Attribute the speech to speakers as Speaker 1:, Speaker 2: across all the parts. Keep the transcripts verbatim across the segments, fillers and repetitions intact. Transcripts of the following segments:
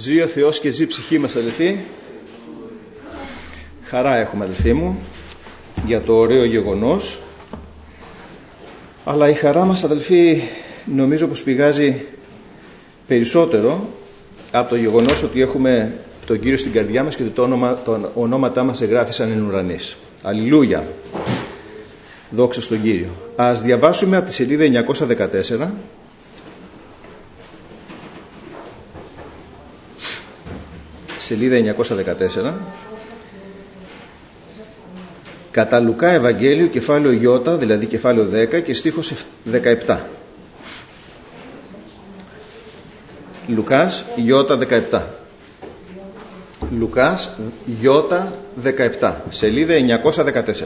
Speaker 1: Ζει ο Θεός και ζει η ψυχή μας, αδελφοί. Χαρά έχουμε, αδελφοί μου, για το ωραίο γεγονός. Αλλά η χαρά μας, αδελφοί, νομίζω πως πηγάζει περισσότερο από το γεγονός ότι έχουμε τον Κύριο στην καρδιά μας και ότι το όνομα, το ονόματά μας εγγράφησαν εν ουρανής. Αλληλούια. Δόξα στον Κύριο. Ας διαβάσουμε από τη σελίδα εννιακόσια δεκατέσσερα. Σελίδα εννιακόσια δεκατέσσερα. Κατά Λουκά Ευαγγέλιο, κεφάλαιο Ι, δηλαδή κεφάλαιο δέκα και στίχος δεκαεπτά. Λουκάς Ι δεκαεπτά. Λουκάς Ι δεκαεπτά. Σελίδα εννιακόσια δεκατέσσερα.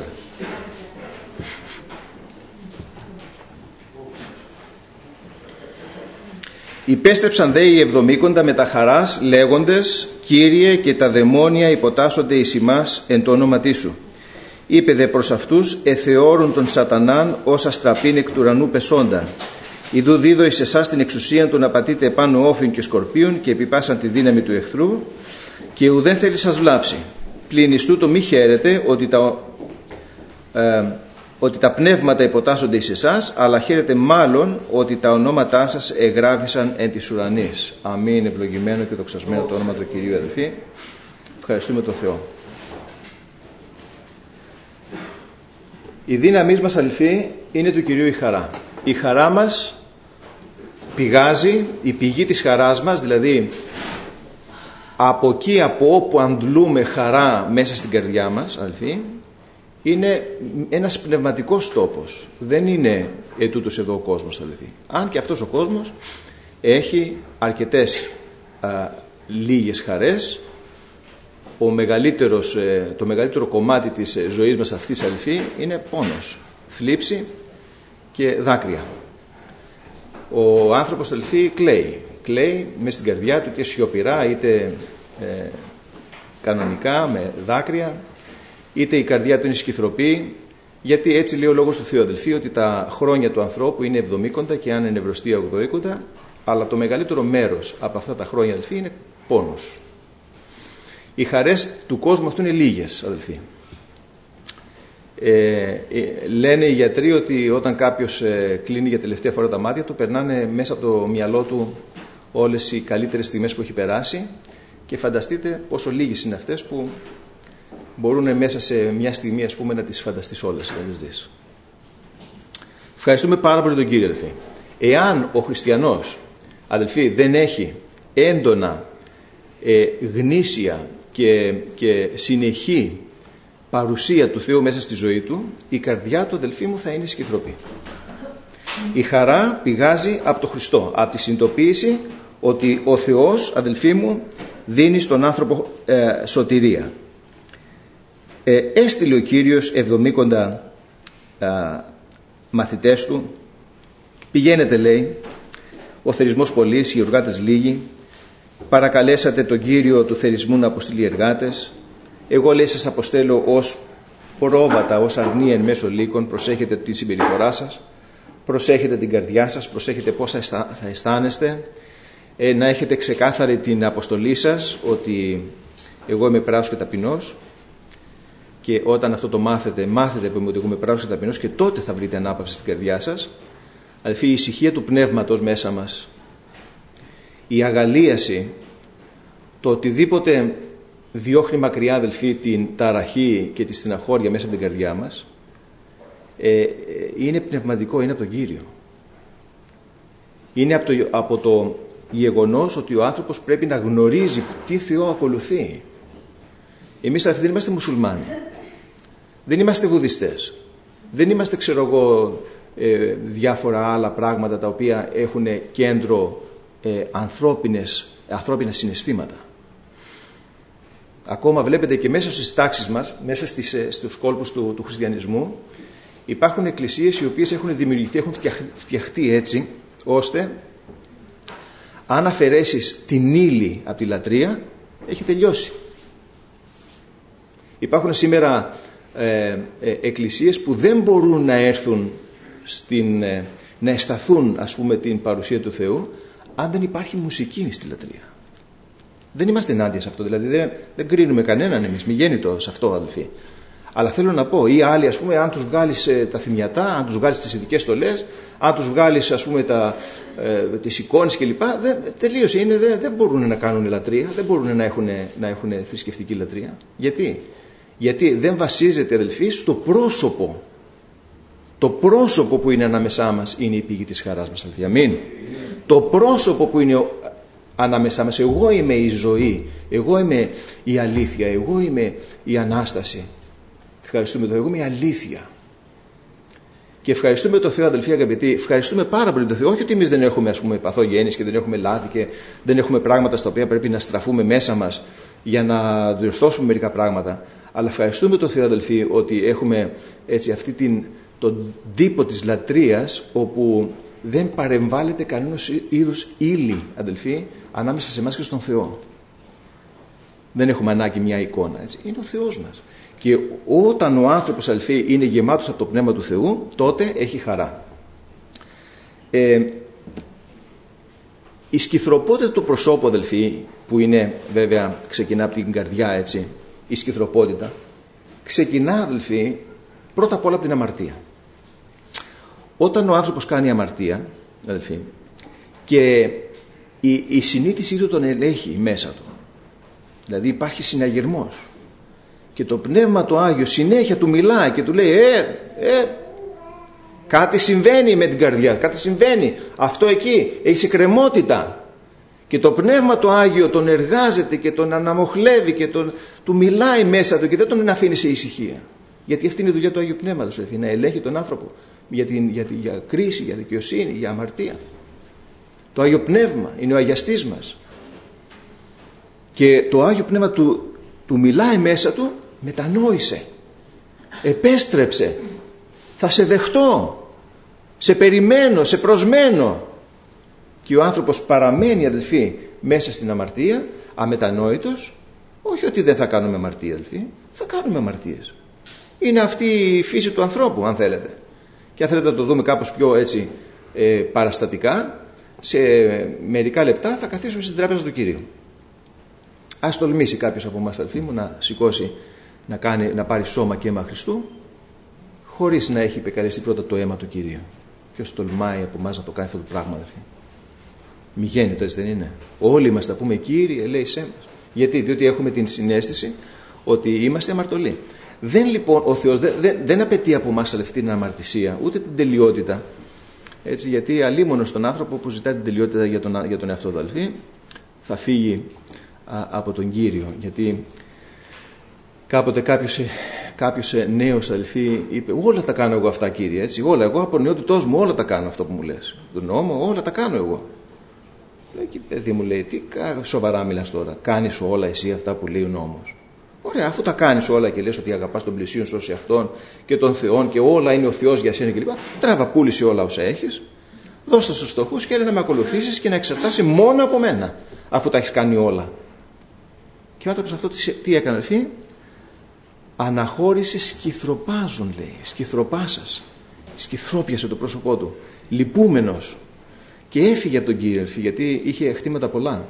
Speaker 1: Υπέστρεψαν δε οι εβδομήκοντα με τα χαράς λέγοντες, Κύριε, και τα δαιμόνια υποτάσσονται εις ημάς εν το όνοματί σου. Είπε δε προς αυτούς, εθεώρουν τον σατανάν ως αστραπήν εκ του ουρανού πεσόντα. Ιδού δίδω εις εσάς την εξουσία του να πατείτε επάνω όφιν και σκορπίων και επιπάσαν τη δύναμη του εχθρού και ουδέν θέλει σας βλάψει. Πλην εις τούτο μη χαίρετε ότι τα, ε, ότι τα πνεύματα υποτάσσονται εις εσάς, αλλά χαίρετε μάλλον ότι τα ονόματά σας εγγράφησαν εν της ουρανής. Αμήν. Ευλογημένο και δοξασμένο το όνομα του Κυρίου, αδελφοί. Ευχαριστούμε τον Θεό. Η δύναμή μας, αδελφοί, είναι του Κυρίου η χαρά. Η χαρά μας πηγάζει, η πηγή της χαράς μας, δηλαδή από εκεί από όπου αντλούμε χαρά μέσα στην καρδιά μας, αδελφοί, είναι ένας πνευματικός τόπος. Δεν είναι ετούτος εδώ ο κόσμος, αδελφοί. Αν και αυτός ο κόσμος έχει αρκετές α, λίγες χαρές, ο μεγαλύτερος, το μεγαλύτερο κομμάτι της ζωής μας αυτής, αδελφοί, είναι πόνος, θλίψη και δάκρυα. Ο άνθρωπος, αδελφοί, κλαίει. Κλαίει μέσα στην καρδιά του, είτε σιωπηρά, είτε ε, κανονικά, με δάκρυα, είτε η καρδιά του είναι σκυθροπή, γιατί έτσι λέει ο λόγος του Θεού, αδελφοί, ότι τα χρόνια του ανθρώπου είναι εβδομήκοντα και αν είναι ευρωστία ογδοήκοντα, αλλά το μεγαλύτερο μέρος από αυτά τα χρόνια, αδελφοί, είναι πόνος. Οι χαρές του κόσμου αυτού είναι λίγες, αδελφοί. Ε, ε, λένε οι γιατροί ότι όταν κάποιος ε, κλείνει για τελευταία φορά τα μάτια του, περνάνε μέσα από το μυαλό του όλες οι καλύτερες στιγμές που έχει περάσει και φανταστείτε πόσο λίγες είναι αυτές που μπορούν μέσα σε μια στιγμή, ας πούμε, να τις φανταστείς όλες, να τις δεις. Ευχαριστούμε πάρα πολύ τον Κύριο, αδελφοί. Εάν ο χριστιανός, αδελφοί, δεν έχει έντονα, ε, γνήσια και, και συνεχή παρουσία του Θεού μέσα στη ζωή του, η καρδιά του, αδελφοί μου, θα είναι σκυθροπή. Η χαρά πηγάζει από το Χριστό, από τη συνειδητοποίηση ότι ο Θεός, αδελφοί μου, δίνει στον άνθρωπο ε, σωτηρία. Ε, έστειλε ο Κύριος εβδομήκοντα ε, μαθητές του. Πηγαίνετε, λέει, ο θερισμός πολλής, οι εργάτες λίγοι. Παρακαλέσατε τον Κύριο του θερισμού να αποστείλει εργάτες. Εγώ, λέει, σας αποστέλω ως πρόβατα, ως αρνία εν μέσω λύκων. Προσέχετε τη συμπεριφορά σας, προσέχετε την καρδιά σας, προσέχετε πώς θα αισθάνεστε, ε, να έχετε ξεκάθαρη την αποστολή σας, ότι εγώ είμαι πράσος και ταπεινός, και όταν αυτό το μάθετε, μάθετε ότι εγώ είμαι πράσος και ταπεινός, και τότε θα βρείτε ανάπαυση στην καρδιά σας. Αδελφοί, η ησυχία του πνεύματος μέσα μας, η αγαλίαση, το οτιδήποτε διώχνει μακριά, αδελφοί, την ταραχή και τη στεναχώρια μέσα από την καρδιά μας, ε, είναι πνευματικό, είναι από τον Κύριο. Είναι από το, από το γεγονός ότι ο άνθρωπος πρέπει να γνωρίζει τι Θεό ακολουθεί. Εμείς, αδελφοί, δεν είμαστε μουσουλμάνοι, δεν είμαστε βουδιστές, δεν είμαστε, ξέρω εγώ, ε, διάφορα άλλα πράγματα τα οποία έχουν κέντρο ε, ανθρώπινες, ανθρώπινα συναισθήματα. Ακόμα βλέπετε και μέσα στις τάξεις μας, μέσα στις, στους κόλπους του, του χριστιανισμού, υπάρχουν εκκλησίες οι οποίες έχουν δημιουργηθεί, έχουν φτιαχτεί έτσι, ώστε αν αφαιρέσεις την ύλη από τη λατρεία, έχει τελειώσει. Υπάρχουν σήμερα ε, ε, εκκλησίες που δεν μπορούν να έρθουν στην, ε, να αισθαθούν, ας πούμε, την παρουσία του Θεού, αν δεν υπάρχει μουσική στη λατρεία. Δεν είμαστε ενάντια σε αυτό, δηλαδή δεν, δεν κρίνουμε κανέναν εμείς, μη γέννητο σε αυτό, αδελφοί. Αλλά θέλω να πω, ή άλλοι, ας πούμε, αν τους βγάλεις ε, τα θυμιατά, αν τους βγάλεις τις ειδικές στολές, αν τους βγάλεις, ας πούμε, τα, ε, τις εικόνες κλπ. Τελείωσε, είναι, δεν, δεν μπορούν να κάνουν λατρεία, δεν μπορούν να έχουν, να έχουν θρησκευτική λατρεία. Γιατί? Γιατί δεν βασίζεται, αδελφοί, στο πρόσωπο. Το πρόσωπο που είναι ανάμεσά μας είναι η πηγή της χαράς μας, αδελφοί. Αμήν. Το πρόσωπο που είναι ανάμεσά μας, εγώ είμαι η ζωή, εγώ είμαι η αλήθεια, εγώ είμαι η Ανάσταση. Ευχαριστούμε τον Θεό, εγώ είμαι η αλήθεια. Και ευχαριστούμε τον Θεό, αδελφοί αγαπητοί, ευχαριστούμε πάρα πολύ τον Θεό. Όχι ότι εμείς δεν έχουμε, ας πούμε, παθογένειες και δεν έχουμε λάθη και δεν έχουμε πράγματα στα οποία πρέπει να στραφούμε μέσα μας για να διορθώσουμε μερικά πράγματα. Αλλά ευχαριστούμε τον Θεό, αδελφοί, ότι έχουμε έτσι αυτή την, τον τύπο της λατρείας, όπου δεν παρεμβάλλεται κανένας είδους ύλη, αδελφοί, ανάμεσα σε εμάς και στον Θεό. Δεν έχουμε ανάγκη μια εικόνα, έτσι. Είναι ο Θεός μας. Και όταν ο άνθρωπος, αδελφοί, είναι γεμάτος από το Πνεύμα του Θεού, τότε έχει χαρά. Ε, η σκυθροπότητα του προσώπου, αδελφοί, που είναι βέβαια ξεκινά από την καρδιά, έτσι, η σκυθροπότητα ξεκινά, αδελφοί, πρώτα απ' όλα από την αμαρτία. Όταν ο άνθρωπος κάνει αμαρτία, αδελφοί, και η, η συνείδησή του τον ελέγχει μέσα του, δηλαδή υπάρχει συναγερμός, και το Πνεύμα το Άγιο συνέχεια του μιλάει και του λέει ε, ε, κάτι συμβαίνει με την καρδιά, κάτι συμβαίνει, αυτό εκεί, έχει εκκρεμότητα. Και το Πνεύμα το Άγιο τον εργάζεται και τον αναμοχλεύει και τον, του μιλάει μέσα του και δεν τον αφήνει σε ησυχία. Γιατί αυτή είναι η δουλειά του Άγιου Πνεύματος, να ελέγχει τον άνθρωπο για, την, για, για κρίση, για δικαιοσύνη, για αμαρτία. Το Άγιο Πνεύμα είναι ο αγιαστής μας. Και το Άγιο Πνεύμα του, του μιλάει μέσα του, μετανόησε, επέστρεψε, θα σε δεχτώ, σε περιμένω, σε προσμένω. Και ο άνθρωπος παραμένει, αδελφοί, μέσα στην αμαρτία, αμετανόητος. Όχι ότι δεν θα κάνουμε αμαρτία, αδελφοί, θα κάνουμε αμαρτίες. Είναι αυτή η φύση του ανθρώπου, αν θέλετε. Και αν θέλετε να το δούμε κάπως πιο έτσι ε, παραστατικά, σε μερικά λεπτά θα καθίσουμε στην τράπεζα του Κυρίου. Ας τολμήσει κάποιος από εμάς, αδελφοί μου, να σηκώσει, να, κάνει, να πάρει σώμα και αίμα Χριστού, χωρίς να έχει επικαλεστεί πρώτα το αίμα του Κυρίου. Ποιος τολμάει από εμάς να το κάνει αυτό το πράγμα, αδελφοί? Μη γέννητο, έτσι δεν είναι? Όλοι μας θα πούμε Κύριε, ελέησέ μας. Γιατί? Διότι έχουμε την συναίσθηση ότι είμαστε αμαρτωλοί. Δεν, λοιπόν, ο Θεός δεν, δεν, δεν απαιτεί από εμάς, αδελφοί, την αμαρτησία, ούτε την τελειότητα. Έτσι, γιατί αλίμονος τον άνθρωπο που ζητάει την τελειότητα για τον, για τον εαυτό του, αδελφοί, θα φύγει α, από τον Κύριο. Γιατί κάποτε κάποιος, κάποιος νέος, αδελφοί, είπε όλα τα κάνω εγώ αυτά, Κύριε, έτσι, όλα, εγώ από νεότητός μου όλα τα κάνω αυτό που μου λες, τον νόμο όλα τα κάνω εγώ. Και παιδί μου λέει, τι σοβαρά μιλάς τώρα, κάνεις όλα εσύ αυτά που λέει ο νόμος? Ωραία, αφού τα κάνεις όλα και λες ότι αγαπάς τον πλησίον σου ως εαυτόν και τον Θεόν και όλα είναι ο Θεός για σένα κλπ. Τράβα, πούλησε όλα όσα έχεις, δώσ' τα στους φτωχούς και έλα να με ακολουθήσεις και να εξαρτάσαι μόνο από μένα, αφού τα έχεις κάνει όλα. Και ο άνθρωπος αυτό τι έκανε, αδελφοί? Αναχώρησε σκυθροπάζων, λέει, σκυθροπάσας, σκυθρόπιασε το πρόσωπό του, λυπούμενος, και έφυγε από τον Κύριο, αδελφοί, γιατί είχε χτήματα πολλά.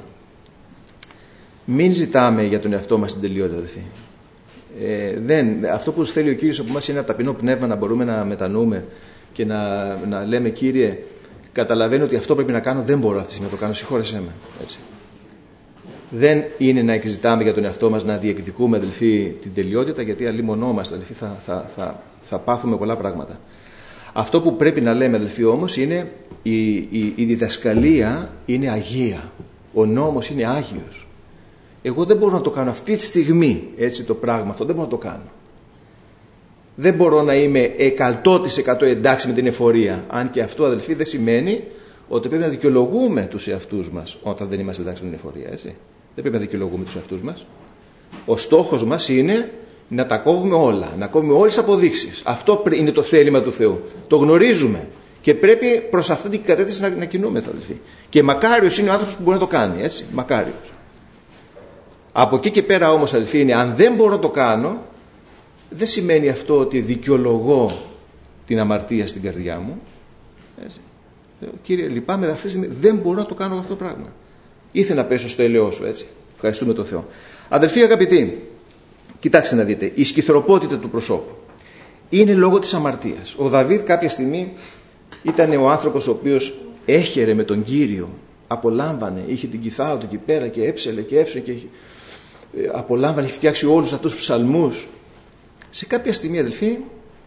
Speaker 1: Μην ζητάμε για τον εαυτό μας την τελειότητα, αδελφοί. Ε, δεν, αυτό που θέλει ο Κύριος από εμάς είναι ένα ταπεινό πνεύμα, να μπορούμε να μετανοούμε και να, να λέμε, Κύριε, καταλαβαίνω ότι αυτό πρέπει να κάνω, δεν μπορώ αυτή τη στιγμή να το κάνω, συγχώρεσέ με. Έτσι. Δεν είναι να ζητάμε για τον εαυτό μας να διεκδικούμε, αδελφοί, την τελειότητα, γιατί αλλήμωνόμαστε, αδελφοί, θα, θα, θα, θα πάθουμε πολλά πράγματα. Αυτό που πρέπει να λέμε, αδελφοί, όμως είναι η, η, η διδασκαλία είναι αγία. Ο νόμος είναι άγιος. Εγώ δεν μπορώ να το κάνω αυτή τη στιγμή, έτσι, το πράγμα αυτό, δεν μπορώ να το κάνω. Δεν μπορώ να είμαι εκατό τοις εκατό εντάξει με την εφορία. Αν και αυτό, αδελφοί, δεν σημαίνει ότι πρέπει να δικαιολογούμε τους εαυτούς μας όταν δεν είμαστε εντάξει με την εφορία, έτσι. Δεν πρέπει να δικαιολογούμε τους εαυτούς μας. Ο στόχος μας είναι να τα κόβουμε όλα, να κόβουμε όλες τις αποδείξεις. Αυτό είναι το θέλημα του Θεού. Το γνωρίζουμε και πρέπει προς αυτή την κατεύθυνση να, να κινούμεθα, αδελφοί. Και μακάριος είναι ο άνθρωπος που μπορεί να το κάνει, έτσι. Μακάριος. Από εκεί και πέρα όμως, αδελφοί, είναι αν δεν μπορώ να το κάνω, δεν σημαίνει αυτό ότι δικαιολογώ την αμαρτία στην καρδιά μου. Έτσι. Κύριε, λυπάμαι, αυτή τη στιγμή δεν μπορώ να το κάνω αυτό το πράγμα. Ήθελα να πέσω στο έλεος σου, έτσι. Ευχαριστούμε τον Θεό. Αδελφοί αγαπητοί, κοιτάξτε να δείτε, η σκυθροπότητα του προσώπου είναι λόγω της αμαρτίας. Ο Δαβίδ κάποια στιγμή ήταν ο άνθρωπος ο οποίος έχερε με τον Κύριο, απολάμβανε, είχε την κιθάρα του εκεί πέρα και έψελε και έψελε και απολάμβανε, είχε φτιάξει όλους αυτούς τους ψαλμούς. Σε κάποια στιγμή, αδελφοί,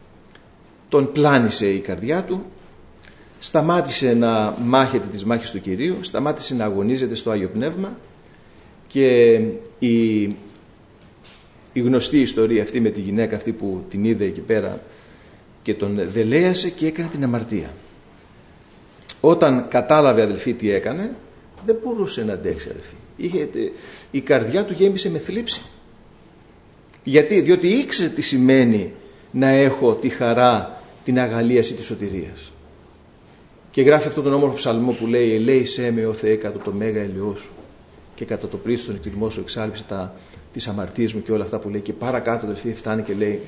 Speaker 1: τον πλάνησε η καρδιά του, σταμάτησε να μάχεται τις μάχες του Κυρίου, σταμάτησε να αγωνίζεται στο Άγιο Πνεύμα και η, η γνωστή ιστορία αυτή με τη γυναίκα αυτή που την είδε εκεί πέρα και τον δελέασε και έκανε την αμαρτία. Όταν κατάλαβε, αδελφοί, τι έκανε, δεν μπορούσε να αντέξει, αδελφοί. Είχε, η καρδιά του γέμισε με θλίψη. Γιατί? Διότι ήξερε τι σημαίνει να έχω τη χαρά, την αγαλίαση της σωτηρίας. Και γράφει αυτόν τον όμορφο ψαλμό που λέει «Ελέησέ με, ο Θεέ, κατά το μέγα ελαιό σου και κατά το πλήθος των εκτιμών σου εξάλειψε τα, τις αμαρτίες μου» και όλα αυτά που λέει. Και παρακάτω, αδελφοί, φτάνει και λέει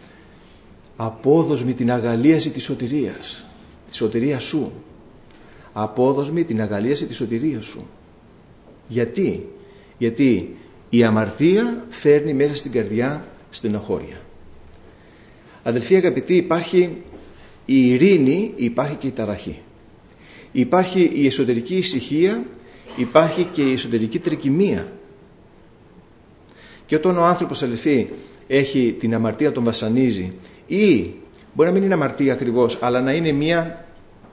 Speaker 1: «Απόδοσμη την αγαλίαση της σωτηρίας, τη σωτηρία σου». Απόδοσμη την αγαλίαση της σωτηρίας σου. Γιατί? Γιατί η αμαρτία φέρνει μέσα στην καρδιά στενοχώρια. Αδελφοί αγαπητοί, υπάρχει η ειρήνη, υπάρχει και η ταραχή. Υπάρχει η εσωτερική ησυχία, υπάρχει και η εσωτερική τρικυμία. Και όταν ο άνθρωπος, αδελφοί, έχει την αμαρτία, τον βασανίζει, ή μπορεί να μην είναι αμαρτία ακριβώς, αλλά να είναι μια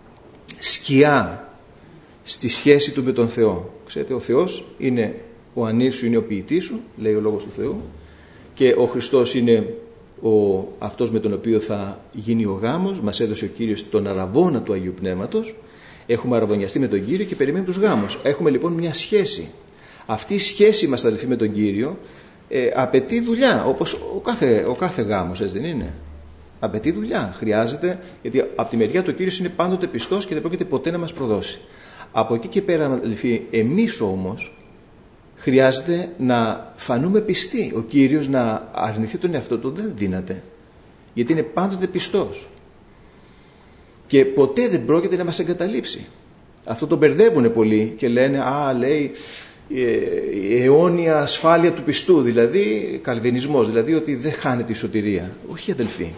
Speaker 1: σκιά στη σχέση του με τον Θεό. Ξέρετε, ο Θεός είναι ο ανήρ σου, είναι ο ποιητής σου, λέει ο λόγος του Θεού, και ο Χριστός είναι ο, αυτός με τον οποίο θα γίνει ο γάμος. Μας έδωσε ο Κύριος τον αραβώνα του Αγίου Πνεύματος. Έχουμε αραβωνιαστεί με τον Κύριο και περιμένουμε τους γάμους. Έχουμε λοιπόν μια σχέση. Αυτή η σχέση μας, αδελφοί, με τον Κύριο ε, απαιτεί δουλειά, όπως ο κάθε, ο κάθε γάμος, έτσι δεν είναι? Απαιτεί δουλειά, χρειάζεται, γιατί από τη μεριά του Κύριος είναι πάντοτε πιστός και δεν πρόκειται ποτέ να μας προδώσει. Από εκεί και πέρα, αδελφοί, εμείς όμως χρειάζεται να φανούμε πιστοί. Ο Κύριος να αρνηθεί τον εαυτό του δεν δύναται, γιατί είναι πάντοτε πιστός και ποτέ δεν πρόκειται να μας εγκαταλείψει. Αυτό το μπερδεύουν πολλοί και λένε «Α, λέει, η αιώνια ασφάλεια του πιστού», δηλαδή καλβινισμός, δηλαδή ότι δεν χάνεται η σωτηρία. Όχι, αδελφοί.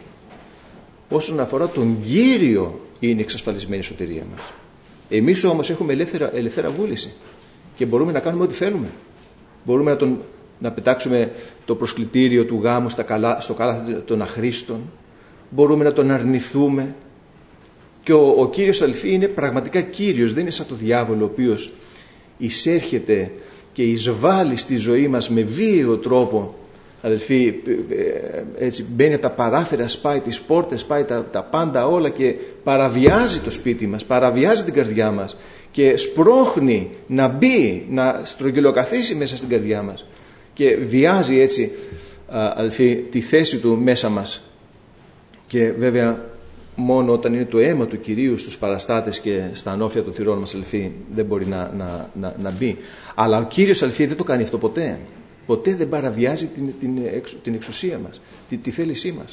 Speaker 1: Όσον αφορά τον Κύριο είναι εξασφαλισμένη η σωτηρία μας. Εμείς όμως έχουμε ελεύθερα, ελευθέρα βούληση και μπορούμε να κάνουμε ό,τι θέλουμε. Μπορούμε να, τον, να πετάξουμε το προσκλητήριο του γάμου στα καλά, στο κάλαθο των αχρήστων. Μπορούμε να τον αρνηθούμε. Και ο, ο Κύριος, αδελφοί, είναι πραγματικά Κύριος. Δεν είναι σαν το διάβολο ο οποίος εισέρχεται και εισβάλλει στη ζωή μας με βίαιο τρόπο. Αδελφοί, έτσι μπαίνει από τα παράθυρα, σπάει τις πόρτες, σπάει τα, τα πάντα όλα και παραβιάζει το σπίτι μας, παραβιάζει την καρδιά μας και σπρώχνει να μπει, να στρογγυλοκαθίσει μέσα στην καρδιά μας και βιάζει έτσι, αδελφοί, τη θέση του μέσα μας. Και βέβαια μόνο όταν είναι το αίμα του Κυρίου στους παραστάτες και στα ανώφλια των θυρών μας, αδελφοί, δεν μπορεί να, να, να, να μπει. Αλλά ο Κύριος, αδελφοί, δεν το κάνει αυτό ποτέ. Ποτέ δεν παραβιάζει την, την, την εξουσία μας, τη, τη θέλησή μας.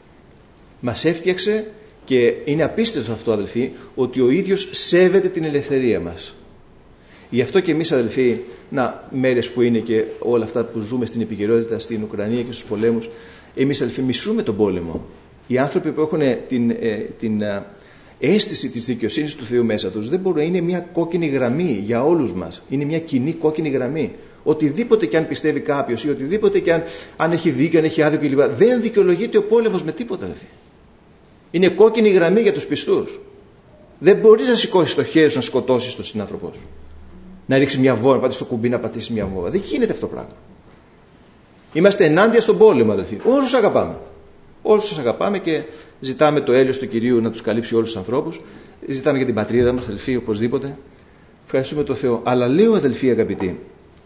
Speaker 1: Μας έφτιαξε και είναι απίστευτο αυτό, αδελφοί, ότι ο ίδιος σέβεται την ελευθερία μας. Γι' αυτό και εμείς, αδελφοί, να, μέρες που είναι και όλα αυτά που ζούμε στην επικαιρότητα, στην Ουκρανία και στους πολέμους, εμείς, αδελφοί, μισούμε τον πόλεμο. Οι άνθρωποι που έχουν την, ε, την ε, αίσθηση της δικαιοσύνης του Θεού μέσα τους, δεν μπορεί να είναι μια κόκκινη γραμμή για όλους μας. Είναι μια κοινή κόκκινη γραμμή. Οτιδήποτε και αν πιστεύει κάποιος ή οτιδήποτε και αν, αν έχει δίκιο, αν έχει άδικο κλπ. Δεν δικαιολογείται ο πόλεμος με τίποτα, αδελφοί. Είναι κόκκινη γραμμή για τους πιστούς. Δεν μπορείς να σηκώσεις το χέρι σου να σκοτώσεις τον συνάνθρωπό σου. Να ρίξει μια βόμβα, να πατήσεις το κουμπί, να πατήσεις μια βόμβα. Δεν γίνεται αυτό το πράγμα. Είμαστε ενάντια στον πόλεμο, αδελφοί. Όλους τους αγαπάμε. Όλους τους αγαπάμε και ζητάμε το έλεος του Κυρίου να τους καλύψει όλους τους ανθρώπους. Ζητάμε για την πατρίδα μας, αδελφοί, οπωσδήποτε. Ευχαριστούμε τον Θεό. Αλλά λέω, αδελφοί αγαπητοί,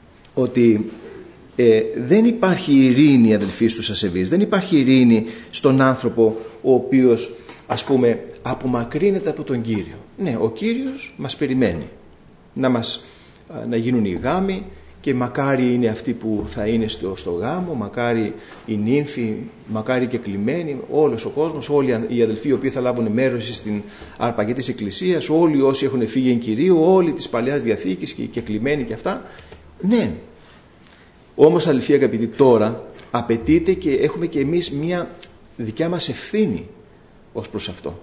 Speaker 1: ότι ε, δεν υπάρχει ειρήνη, αδελφοί, στους ασεβείς. Δεν υπάρχει ειρήνη στον άνθρωπο ο οποίος, ας πούμε, απομακρύνεται από τον Κύριο. Ναι, ο Κύριος μας περιμένει να, μας, να γίνουν οι γάμοι και μακάρι είναι αυτοί που θα είναι στο, στο γάμο, μακάρι οι νύμφοι, μακάρι και κλειμένοι, όλος ο κόσμος, όλοι οι αδελφοί οι οποίοι θα λάβουν μέρος στην αρπαγή της Εκκλησίας, όλοι όσοι έχουν φύγει εν Κυρίου, όλοι της Παλαιάς Διαθήκης και, και κλειμένοι και αυτά. Ναι, Όμως αλήθεια αγαπητοί, τώρα απαιτείται και έχουμε και εμείς μια δικιά μας ευθύνη ως προς αυτό.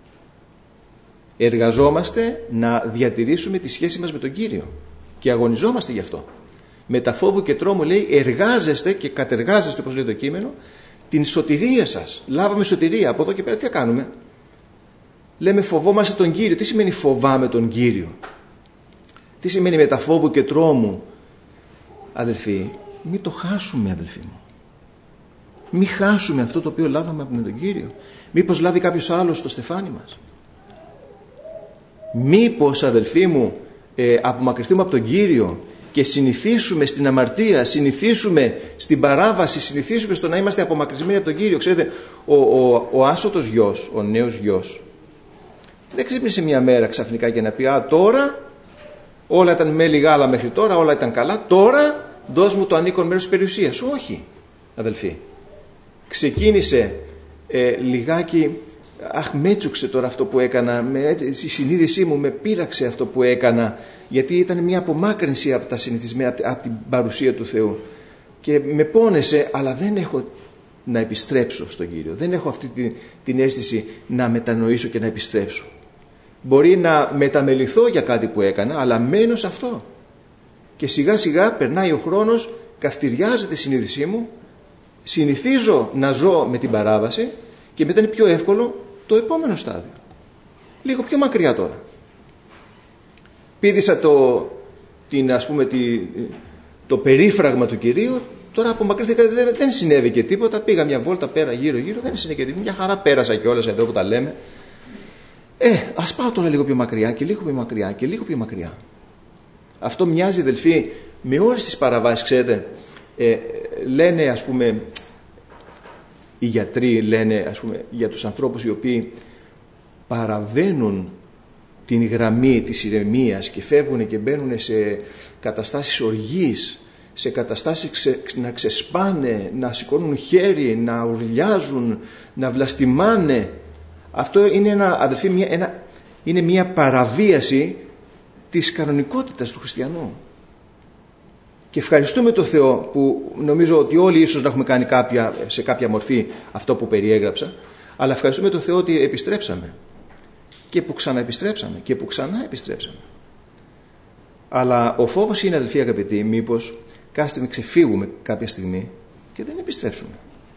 Speaker 1: Εργαζόμαστε να διατηρήσουμε τη σχέση μας με τον Κύριο και αγωνιζόμαστε γι' αυτό. Με τα φόβου και τρόμου, λέει, εργάζεστε και κατεργάζεστε, όπως λέει το κείμενο, την σωτηρία σας. Λάβαμε σωτηρία. Από εδώ και πέρα τι θα κάνουμε? Λέμε φοβόμαστε τον Κύριο. Τι σημαίνει φοβάμαι τον Κύριο? Τι σημαίνει με τα φόβου και τρόμου? Αδελφοί, μην το χάσουμε, αδελφοί μου. Μην χάσουμε αυτό το οποίο λάβαμε από τον Κύριο. Μήπως λάβει κάποιος άλλος το στεφάνι μας? Μήπως, αδελφοί μου, ε, απομακρυνθούμε από τον Κύριο και συνηθίσουμε στην αμαρτία, συνηθίσουμε στην παράβαση, συνηθίσουμε στο να είμαστε απομακρυσμένοι από τον Κύριο? Ξέρετε, ο, ο, ο άσωτος γιος, ο νέος γιος, δεν ξύπνησε μια μέρα ξαφνικά και να πει «Α, τώρα όλα ήταν μέλι γάλα μέχρι τώρα, όλα ήταν καλά, τώρα δώσ' μου το ανήκον μέρος της περιουσίας». Όχι, αδελφοί. Ξεκίνησε ε, λιγάκι, αχ, με έτσουξε τώρα αυτό που έκανα, με, η συνείδησή μου με πείραξε αυτό που έκανα, γιατί ήταν μια απομάκρυνση από τα συνηθισμένα, από την παρουσία του Θεού, και με πόνεσε, αλλά δεν έχω να επιστρέψω στον Κύριο, δεν έχω αυτή την, την αίσθηση να μετανοήσω και να επιστρέψω. Μπορεί να μεταμεληθώ για κάτι που έκανα, αλλά μένω σε αυτό, και σιγά σιγά περνάει ο χρόνος, καυτηριάζεται η συνείδησή μου, συνηθίζω να ζω με την παράβαση και μετά είναι πιο εύκολο το επόμενο στάδιο, λίγο πιο μακριά τώρα. Πήδησα το, την, ας πούμε, τη, το περίφραγμα του Κυρίου, τώρα απομακρύνθηκα, δεν, δεν συνέβη και τίποτα, πήγα μια βόλτα πέρα γύρω γύρω, δεν συνέβη και τίποτα, μια χαρά πέρασα κιόλας εδώ που τα λέμε. Ε, ας πάω τώρα λίγο πιο μακριά και λίγο πιο μακριά και λίγο πιο μακριά. Αυτό μοιάζει, αδελφοί, με όλες τις παραβάσεις, ξέρετε. Ε, λένε, ας πούμε, οι γιατροί λένε, ας πούμε, για τους ανθρώπους οι οποίοι παραβαίνουν την γραμμή της ηρεμίας και φεύγουν και μπαίνουν σε καταστάσεις οργής, σε καταστάσεις ξε, να ξεσπάνε, να σηκώνουν χέρι, να ουρλιάζουν, να βλαστημάνε. Αυτό είναι, ένα, αδελφοί, μια, ένα, είναι μια παραβίαση της κανονικότητας του χριστιανού. Και ευχαριστούμε τον Θεό που νομίζω ότι όλοι ίσως να έχουμε κάνει κάποια, σε κάποια μορφή αυτό που περιέγραψα, αλλά ευχαριστούμε τον Θεό ότι επιστρέψαμε και που ξαναεπιστρέψαμε και που ξανά επιστρέψαμε. Αλλά ο φόβος είναι, αδελφοί αγαπητοί, μήπως κάθεστε να ξεφύγουμε κάποια στιγμή και δεν επιστρέψουμε.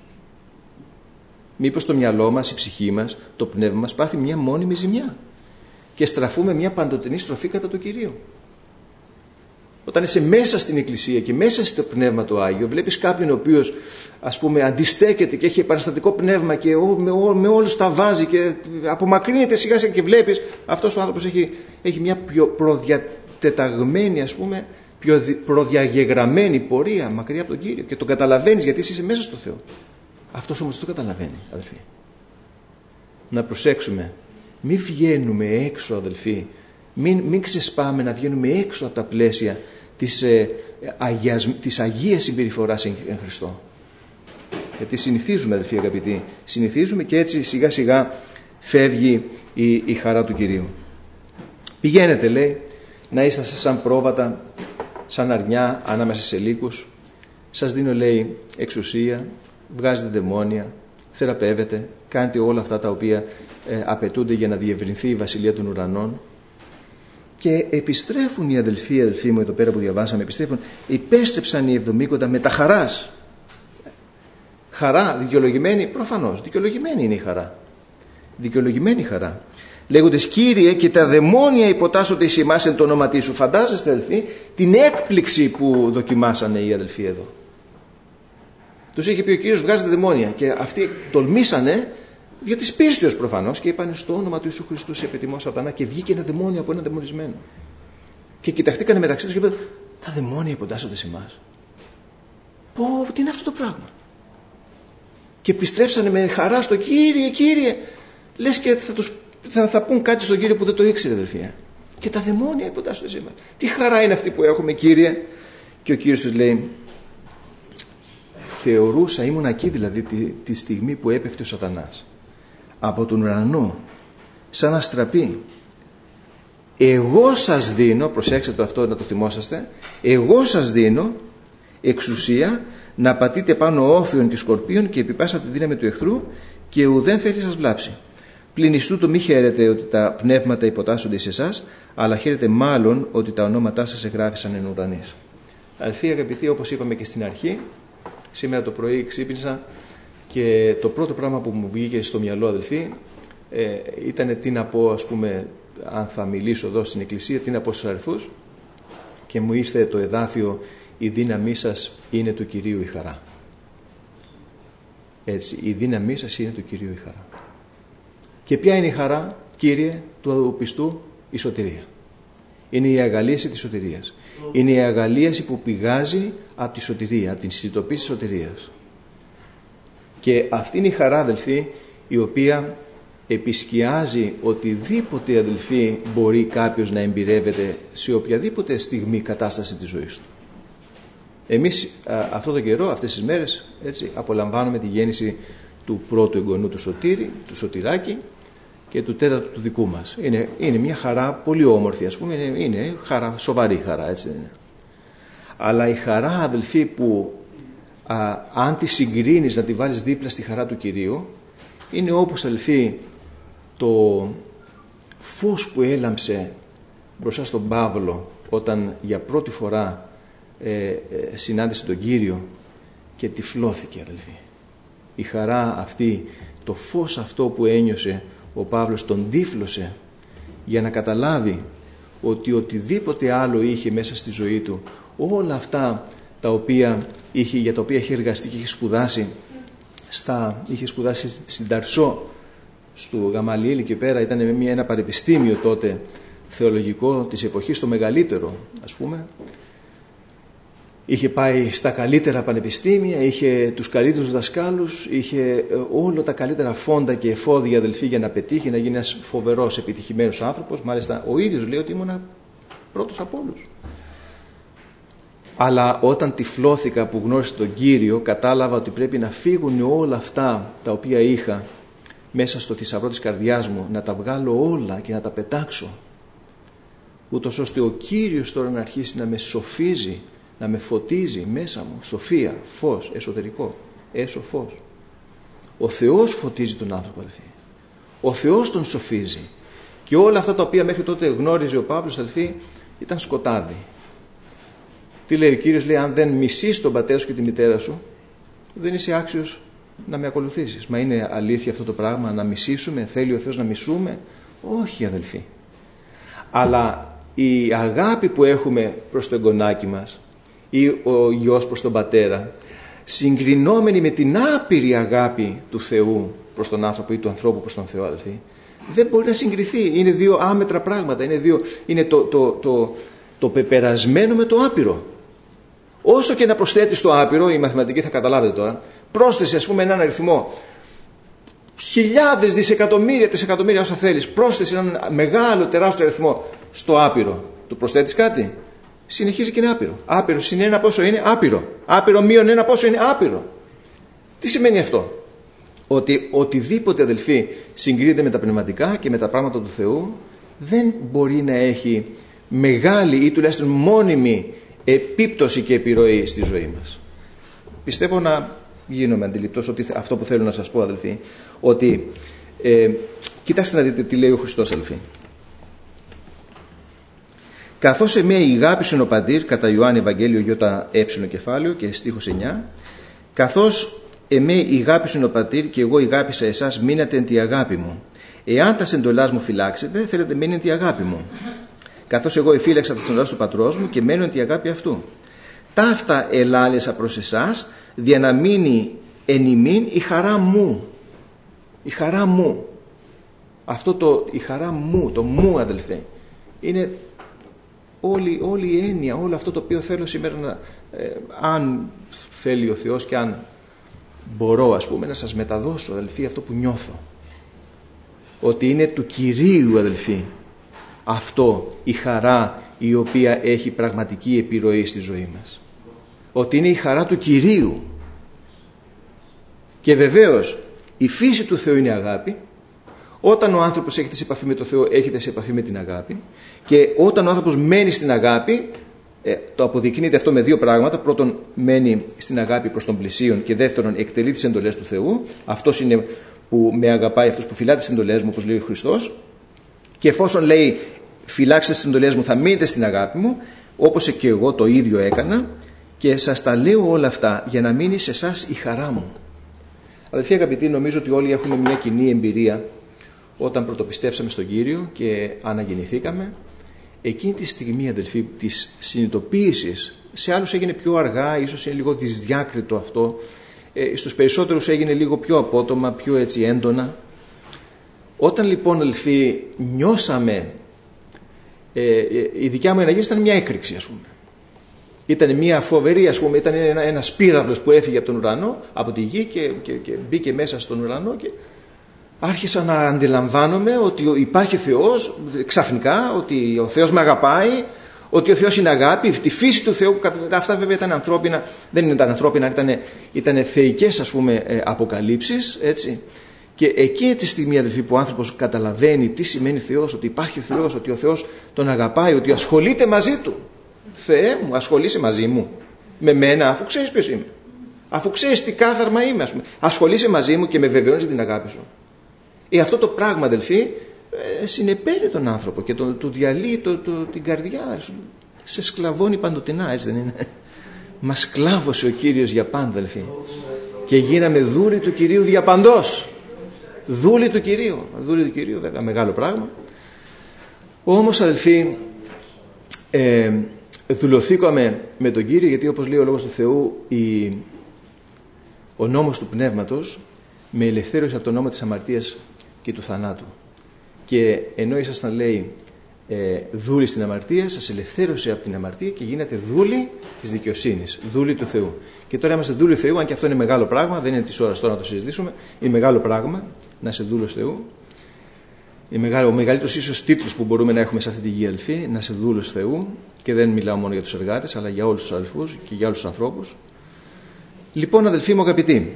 Speaker 1: Μήπως το μυαλό μας, η ψυχή μας, το πνεύμα μας πάθει μια μόνιμη ζημιά και στραφούμε μια παντοτινή στροφή κατά του Κυρίου. Όταν είσαι μέσα στην Εκκλησία και μέσα στο Πνεύμα το Άγιο, βλέπεις κάποιον ο οποίος, ας πούμε, αντιστέκεται και έχει επαναστατικό πνεύμα και με, ό, με όλους τα βάζει και απομακρύνεται σιγά σιγά και βλέπεις αυτός ο άνθρωπος έχει, έχει μια πιο προδιατεταγμένη, ας πούμε, πιο προδιαγεγραμμένη πορεία μακριά από τον Κύριο και τον καταλαβαίνεις γιατί είσαι μέσα στο Θεό. Αυτός όμως το καταλαβαίνει, αδελφοί. Να προσέξουμε, μην βγαίνουμε έξω, αδελφοί. Μην, μην ξεσπάμε να βγαίνουμε έξω από τα πλαίσια της, ε, αγιας, της αγίας συμπεριφοράς εν, εν Χριστώ. Γιατί συνηθίζουμε, αδελφοί αγαπητοί, συνηθίζουμε και έτσι σιγά σιγά φεύγει η, η χαρά του Κυρίου. Πηγαίνετε, λέει, να είστε σαν πρόβατα, σαν αρνιά ανάμεσα σε λύκους. Σας δίνω, λέει, εξουσία, βγάζετε δαιμόνια, θεραπεύετε, κάνετε όλα αυτά τα οποία ε, απαιτούνται για να διευρυνθεί η βασιλεία των ουρανών. Και επιστρέφουν οι αδελφοί, οι αδελφοί μου εδώ πέρα που διαβάσαμε, επιστρέφουν, υπέστρεψαν οι εβδομήκοντα με τα χαράς. Χαρά, δικαιολογημένη, προφανώς, δικαιολογημένη είναι η χαρά. Δικαιολογημένη χαρά. Λέγοντες, Κύριε, και τα δαιμόνια υποτάσσονται εις εμάς εν το όνομα σου. Φαντάζεστε, αδελφοί, την έκπληξη που δοκιμάσανε οι αδελφοί εδώ. Τους είχε πει ο Κύριος, βγάζετε δαιμόνια, και αυτοί τολμήσανε, διότι της πίστεως προφανώς, και είπανε στο όνομα του Ιησού Χριστού σε επιτιμό σατανά, και βγήκε ένα δαιμόνιο από ένα δαιμονισμένο. Και κοιταχτήκανε μεταξύ τους και είπαν, τα δαιμόνια υποτάσσονται σε εμάς. Πω, τι είναι αυτό το πράγμα. Και επιστρέψανε με χαρά στο Κύριε, Κύριε. Λες και θα, τους, θα, θα πούν κάτι στον Κύριο που δεν το ήξερε, αδελφοί. Και τα δαιμόνια υποτάσσονται σε εμάς. Τι χαρά είναι αυτή που έχουμε, Κύριε. Και ο Κύριος τους λέει, θεωρούσα, ήμουν εκεί δηλαδή τη, τη στιγμή που έπεφτε ο σατανάς από τον ουρανό σαν αστραπή. Εγώ σας δίνω, προσέξτε το αυτό να το θυμόσαστε, εγώ σας δίνω εξουσία να πατείτε πάνω όφιων και σκορπίων και επί πάσα τη δύναμη του εχθρού και ουδέν θέλει σας βλάψει. Πλην εις τούτο μη χαίρετε ότι τα πνεύματα υποτάσσονται σε εσάς, αλλά χαίρετε μάλλον ότι τα ονόματά σας εγγράφησαν εν ουρανείς. Αδελφοί αγαπητοί, όπως είπαμε και στην αρχή, σήμερα το πρωί ξύπνησα και το πρώτο πράγμα που μου βγήκε στο μυαλό, αδελφοί, ε, ήταν τι να πω, ας πούμε, αν θα μιλήσω εδώ στην εκκλησία, τι να πω στους αδελφούς, και μου ήρθε το εδάφιο «Η δύναμή σας είναι του Κυρίου η χαρά». Έτσι, η δύναμή σας είναι του Κυρίου η χαρά. Και ποια είναι η χαρά, Κύριε, του πιστού? Η σωτηρία. Είναι η αγαλίαση της σωτηρίας. Είναι η αγαλίαση που πηγάζει από τη σωτηρία, από την συνειδητοποίηση της σωτηρίας. Και αυτή είναι η χαρά, αδελφοί, η οποία επισκιάζει οτιδήποτε, αδελφοί, μπορεί κάποιος να εμπειρεύεται σε οποιαδήποτε στιγμή κατάσταση της ζωής του. Εμείς α, αυτό το καιρό, αυτές τις μέρες, έτσι, απολαμβάνουμε τη γέννηση του πρώτου εγγονού του Σωτήρη, του Σωτηράκη, και του τέταρτου του δικού μας. Είναι, είναι μια χαρά πολύ όμορφη, ας πούμε, είναι, είναι χαρά, σοβαρή χαρά, έτσι είναι. Αλλά η χαρά, αδελφοί, που α, αν τη συγκρίνεις να τη βάλεις δίπλα στη χαρά του Κυρίου, είναι όπως, αδελφοί, το φως που έλαμψε μπροστά στον Παύλο όταν για πρώτη φορά ε, ε, συνάντησε τον Κύριο και τυφλώθηκε, αδελφοί. Η χαρά αυτή, το φως αυτό που ένιωσε ο Παύλος, τον τύφλωσε για να καταλάβει ότι οτιδήποτε άλλο είχε μέσα στη ζωή του, όλα αυτά τα οποία είχε, για τα οποία είχε εργαστεί και είχε σπουδάσει, στα, είχε σπουδάσει στην Ταρσό, στο Γαμαλιήλ εκεί πέρα, ήταν μια, ένα πανεπιστήμιο τότε θεολογικό της εποχής, το μεγαλύτερο, ας πούμε. Είχε πάει στα καλύτερα πανεπιστήμια, είχε τους καλύτερους δασκάλους, είχε όλα τα καλύτερα φόντα και εφόδια, αδελφοί, για να πετύχει, να γίνει ένας φοβερός επιτυχημένος άνθρωπος. Μάλιστα ο ίδιος λέει ότι ήμουν πρώτος από όλους. Αλλά όταν τυφλώθηκα που γνώρισε τον Κύριο, κατάλαβα ότι πρέπει να φύγουν όλα αυτά τα οποία είχα μέσα στο θησαυρό της καρδιάς μου, να τα βγάλω όλα και να τα πετάξω, ούτως ώστε ο Κύριος τώρα να αρχίσει να με σοφίζει, να με φωτίζει μέσα μου. Σοφία, φως, εσωτερικό, έσω φως. Ο Θεός φωτίζει τον άνθρωπο, αδελφοί. Ο Θεός τον σοφίζει. Και όλα αυτά τα οποία μέχρι τότε γνώριζε ο Παύλος, αδελφοί, ήταν σκοτάδι. Τι λέει ο Κύριος? Λέει, αν δεν μισείς τον πατέρα σου και τη μητέρα σου, δεν είσαι άξιος να με ακολουθήσεις. Μα είναι αλήθεια αυτό το πράγμα, να μισήσουμε? Θέλει ο Θεός να μισούμε? Όχι, αδελφοί. Αλλά η αγάπη που έχουμε προς το εγγονάκι μας ή ο γιος προς τον πατέρα, συγκρινόμενη με την άπειρη αγάπη του Θεού προς τον άνθρωπο ή του ανθρώπου προς τον Θεό, αδελφοί, δεν μπορεί να συγκριθεί. Είναι δύο άμετρα πράγματα. Είναι, δύο, είναι το, το, το, το πεπερασμένο με το άπειρο. Όσο και να προσθέτεις το άπειρο, η μαθηματική θα καταλάβετε τώρα, πρόσθεσε, ας πούμε, έναν αριθμό, χιλιάδες, δισεκατομμύρια, τρισεκατομμύρια, όσα θέλεις, πρόσθεσε έναν μεγάλο, τεράστιο αριθμό στο άπειρο. Του προσθέτεις κάτι? Συνεχίζει και είναι άπειρο. Άπειρο συν ένα πόσο είναι? Άπειρο. Άπειρο μείον ένα πόσο είναι? Άπειρο. Τι σημαίνει αυτό? Ότι οτιδήποτε, αδελφοί, συγκρίνεται με τα πνευματικά και με τα πράγματα του Θεού, δεν μπορεί να έχει μεγάλη ή τουλάχιστον μόνιμη επίπτωση και επιρροή στη ζωή μας. Πιστεύω να γίνομαι αντιληπτός ότι αυτό που θέλω να σας πω, αδελφοί, ότι ε, κοιτάξτε να δείτε τι λέει ο Χριστός, αδελφοί. Καθώς εμέ η αγάπη σου είναι ο παντήρ, κατά Ιωάννη Ευαγγέλιο γιώτα ε κεφάλαιο και στίχος εννιά, καθώς εμέ η αγάπη σου είναι ο πατήρ και εγώ αγάπησα εσάς, μείνατε εν τη αγάπη μου. Εάν τα εντολάς μου φυλάξετε, θέλετε μείνει εν τη αγάπη μου. Καθώς εγώ εφύλαξα τα εντολάς του πατρός μου και μένω εν τη αγάπη αυτού. Ταύτα ελάλησα προς εσάς, δια να μείνει εν ημίν η χαρά μου. Η χαρά μου. Αυτό το, η χαρά μου, το μου, αδελφέ, είναι όλη, όλη η έννοια, όλο αυτό το οποίο θέλω σήμερα να, ε, αν θέλει ο Θεός και αν μπορώ, ας πούμε, να σας μεταδώσω, αδελφοί, αυτό που νιώθω. Ότι είναι του Κυρίου, αδελφοί, αυτό η χαρά η οποία έχει πραγματική επιρροή στη ζωή μας. Ότι είναι η χαρά του Κυρίου. Και βεβαίως η φύση του Θεού είναι αγάπη. Όταν ο άνθρωπος έχετε σε επαφή με το Θεό, έχετε σε επαφή με την αγάπη. Και όταν ο άνθρωπος μένει στην αγάπη, Ε, το αποδεικνύεται αυτό με δύο πράγματα. Πρώτον, μένει στην αγάπη προς τον πλησίον, και δεύτερον, εκτελεί τις εντολές του Θεού. Αυτός είναι που με αγαπάει, αυτός που φυλά τις εντολές μου, όπως λέει ο Χριστός. Και εφόσον λέει φυλάξτε τις εντολές μου, θα μείνετε στην αγάπη μου, όπως και εγώ το ίδιο έκανα, και σας τα λέω όλα αυτά για να μείνει σε εσάς η χαρά μου. Αδελφοί αγαπητοί, νομίζω ότι όλοι έχουμε μια κοινή εμπειρία όταν πρωτοπιστέψαμε στον Κύριο και αναγεννηθήκαμε. Εκείνη τη στιγμή, αδελφοί, της συνειδητοποίησης, σε άλλους έγινε πιο αργά, ίσως είναι λίγο δυσδιάκριτο αυτό, ε, στους περισσότερους έγινε λίγο πιο απότομα, πιο έτσι έντονα. Όταν λοιπόν, αδελφοί, νιώσαμε, ε, η δικιά μου εναγέννηση ήταν μια έκρηξη, ας πούμε. Ήταν μια φοβερή, ας πούμε, ήταν ένα, ένας πύραυλος που έφυγε από τον ουρανό, από τη γη και, και, και μπήκε μέσα στον ουρανό, και άρχισα να αντιλαμβάνομαι ότι υπάρχει Θεός ξαφνικά, ότι ο Θεός με αγαπάει, ότι ο Θεός είναι αγάπη, τη φύση του Θεού. Αυτά βέβαια ήταν ανθρώπινα, δεν ήταν ανθρώπινα, ήταν, ήταν θεϊκές, ας πούμε, αποκαλύψεις, έτσι. Και εκείνη τη στιγμή, αδελφοί, που ο άνθρωπος καταλαβαίνει τι σημαίνει Θεός, ότι υπάρχει Θεός, ότι ο Θεός τον αγαπάει, ότι ασχολείται μαζί του. Θεέ μου, ασχολείσαι μαζί μου, με μένα, αφού ξέρεις ποιος είμαι, αφού ξέρεις τι κάθαρμα είμαι, ας πούμε. Ασχολείσαι μαζί μου και με βεβαιώνεις την αγάπη σου. Ε, αυτό το πράγμα, αδελφοί, ε, συνεπέρνει τον άνθρωπο και το, του διαλύει το, το, την καρδιά σου. Σε σκλαβώνει παντοτινά, έτσι δεν είναι? Μας σκλάβωσε ο Κύριος για πάντα, αδελφοί, και γίναμε δούλοι του Κυρίου διαπαντός. Δούλοι του Κυρίου, δούλοι του Κυρίου, βέβαια, μεγάλο πράγμα. Όμως, αδελφοί, ε, δουλωθήκαμε με τον Κύριο, γιατί όπως λέει ο Λόγος του Θεού, η, ο νόμος του Πνεύματος με ελευθέρωσε από τον νόμο της αμαρτίας και του θανάτου. Και ενώ ήσασταν, λέει, ε, δούλοι στην αμαρτία, σας ελευθέρωσε από την αμαρτία και γίνατε δούλοι της δικαιοσύνης, δούλοι του Θεού. Και τώρα είμαστε δούλοι του Θεού, αν και αυτό είναι μεγάλο πράγμα, δεν είναι της ώρας τώρα να το συζητήσουμε, είναι μεγάλο πράγμα να είσαι δούλος Θεού. Είναι ο μεγαλύτερος ίσως τίτλος που μπορούμε να έχουμε σε αυτή τη γη, αδελφοί, να είσαι δούλος Θεού, και δεν μιλάω μόνο για τους εργάτες, αλλά για όλους τους αδελφούς και για όλους τους ανθρώπους. Λοιπόν, αδελφοί μου αγαπητοί,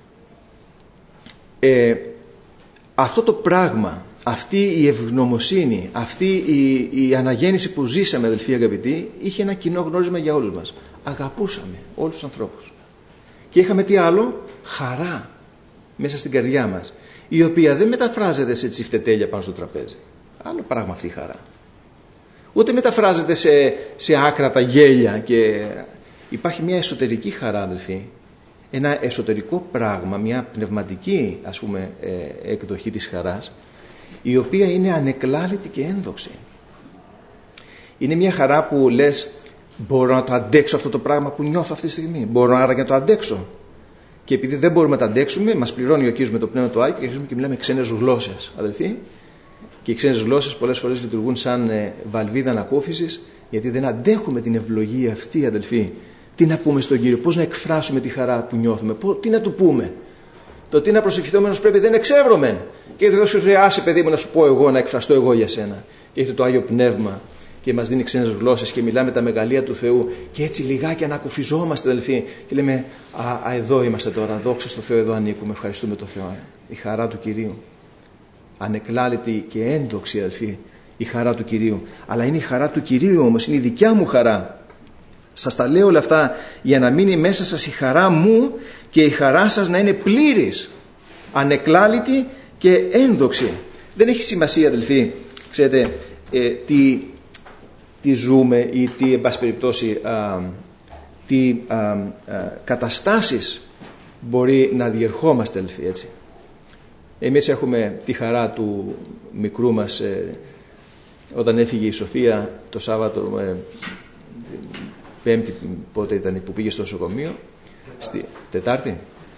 Speaker 1: ε, αυτό το πράγμα, αυτή η ευγνωμοσύνη, αυτή η, η αναγέννηση που ζήσαμε, αδελφοί αγαπητοί, είχε ένα κοινό γνώρισμα για όλους μας. Αγαπούσαμε όλους τους ανθρώπους. Και είχαμε τι άλλο? Χαρά μέσα στην καρδιά μας, η οποία δεν μεταφράζεται σε τσιφτετέλια πάνω στο τραπέζι. Άλλο πράγμα αυτή η χαρά. Ούτε μεταφράζεται σε, σε άκρατα γέλια. Και υπάρχει μια εσωτερική χαρά, αδελφοί. Ένα εσωτερικό πράγμα, μια πνευματική, ας πούμε, ε, εκδοχή της χαράς, η οποία είναι ανεκλάλητη και ένδοξη. Είναι μια χαρά που λες, μπορώ να το αντέξω αυτό το πράγμα που νιώθω αυτή τη στιγμή. Μπορώ άρα να το αντέξω. Και επειδή δεν μπορούμε να τα αντέξουμε, μας πληρώνει ο Κύριος με το Πνεύμα του Άγιο και αρχίζουμε και μιλάμε ξένες γλώσσες, αδελφοί. Και οι ξένες γλώσσες πολλές φορές λειτουργούν σαν ε, βαλβίδα ανακούφισης, γιατί δεν αντέχουμε την ευλογία αυτή, αδελφοί. Τι να πούμε στον Κύριο, πώς να εκφράσουμε τη χαρά που νιώθουμε, πώς, τι να του πούμε. Το τι να προσευχηθούμε πρέπει δεν εξεύρωμεν. Και δεν σου λέει, άσε παιδί μου να σου πω εγώ, να εκφραστώ εγώ για σένα. Και έχετε το Άγιο Πνεύμα και μας δίνει ξένες γλώσσες και μιλάμε τα μεγαλεία του Θεού. Και έτσι λιγάκι ανακουφιζόμαστε, αδελφοί. Και λέμε, α, α, εδώ είμαστε τώρα, δόξα στο Θεό, εδώ ανήκουμε, ευχαριστούμε τον Θεό. Η χαρά του Κυρίου. Ανεκλάλητη και ένδοξη, αδελφοί, η χαρά του Κυρίου. Αλλά είναι η χαρά του Κυρίου όμως, είναι η δικιά μου χαρά. Σας τα λέω όλα αυτά για να μείνει μέσα σας η χαρά μου και η χαρά σας να είναι πλήρης, ανεκλάλητη και ένδοξη. Δεν έχει σημασία, αδελφοί, ξέρετε, ε, τι, τι ζούμε ή τι, εν πάση περιπτώσει, α, τι α, α, καταστάσεις μπορεί να διερχόμαστε, αδελφοί, έτσι. Εμείς έχουμε τη χαρά του μικρού μας, ε, όταν έφυγε η Σοφία το Σάββατο, ε, Πέμπτη, πότε ήταν που πήγε στο νοσοκομείο, στη Τετάρτη.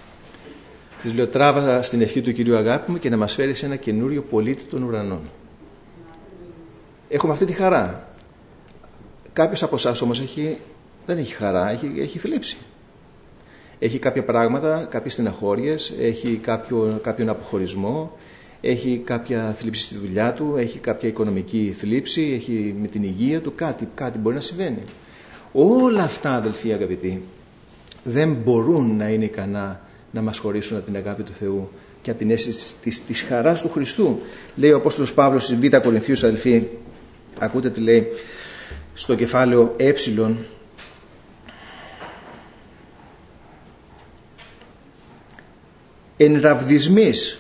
Speaker 1: Της λέω, τράβα στην ευχή του Κυρίου αγάπη μου και να μας φέρει σε ένα καινούριο πολίτη των ουρανών. Έχουμε αυτή τη χαρά. Κάποιος από εσάς όμως έχει, δεν έχει χαρά, έχει, έχει θλίψη. Έχει κάποια πράγματα, κάποιες στεναχώριες, έχει κάποιο, κάποιον αποχωρισμό, έχει κάποια θλίψη στη δουλειά του, έχει κάποια οικονομική θλίψη, έχει με την υγεία του, κάτι, κάτι μπορεί να συμβαίνει. Όλα αυτά, αδελφοί αγαπητοί, δεν μπορούν να είναι ικανά να μας χωρίσουν από την αγάπη του Θεού και από την αίσθηση της, της χαράς του Χριστού. Λέει ο Απόστολος Παύλος στις Β' Κορινθίους, αδελφοί, ακούτε τι λέει, στο κεφάλαιο ε, εν ραβδισμείς,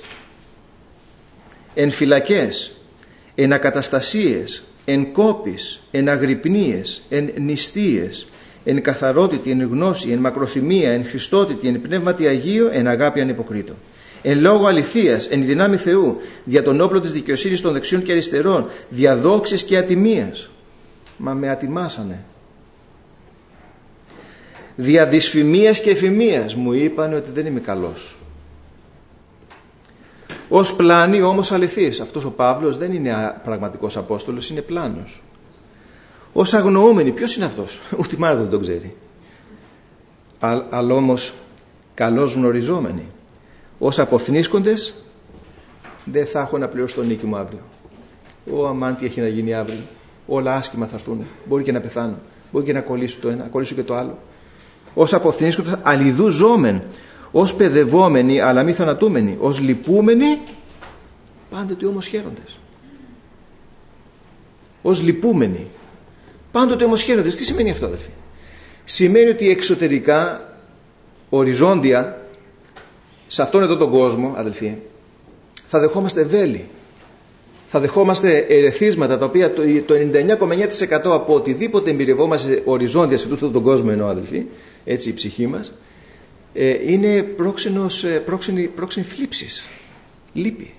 Speaker 1: εν φυλακές, εν ακαταστασίες, εν κόπης, εν αγρυπνίες, εν νηστείες, εν καθαρότητη, εν γνώση, εν μακροθυμία, εν χριστότητη, εν πνεύματι Αγίου, εν αγάπη ανυποκρίτω. Εν λόγω αληθείας, εν δυνάμει Θεού, δια τον όπλο της δικαιοσύνης των δεξιών και αριστερών, δια δόξης και ατιμίας. Μα με ατιμάσανε. Δια δυσφημίας και εφημίας μου είπαν ότι δεν είμαι καλός. Ως πλάνη όμως αληθής. Αυτός ο Παύλος δεν είναι πραγματικός Απόστολος, είναι πλάνος. Ως αγνοούμενοι, ποιος είναι αυτός? Ούτε η μάνα δεν τον ξέρει. Αλλά αλ, όμως καλώς γνωριζόμενοι. Ως αποθνίσκοντες, δεν θα έχω να πληρώσω τον νίκη μου αύριο. Ω αμάν, τι έχει να γίνει αύριο. Όλα άσχημα θα έρθουν. Μπορεί και να πεθάνω. Μπορεί και να κολλήσω το ένα, να κολλήσω και το άλλο. Ως αποθνίσκοντες, αλιδού ζώμεν. Ως παιδευόμενοι, αλλά μη θανατούμενοι. Ως λυπούμενοι, πάντοτε όμως χαίροντες. Ως λυπούμενοι, πάντοτε όμως χαίροντες. Τι σημαίνει αυτό, αδελφοί? Σημαίνει ότι εξωτερικά, οριζόντια, σε αυτόν εδώ τον κόσμο, αδελφοί, θα δεχόμαστε βέλη. Θα δεχόμαστε ερεθίσματα τα οποία το, το ενενήντα εννιά κόμμα εννιά τοις εκατό από οτιδήποτε εμπειρευόμαστε οριζόντια σε αυτόν τον κόσμο, εννοώ, αδελφοί, έτσι η ψυχή μας, ε, είναι πρόξενος, πρόξενη, πρόξενη θλίψης, λύπη.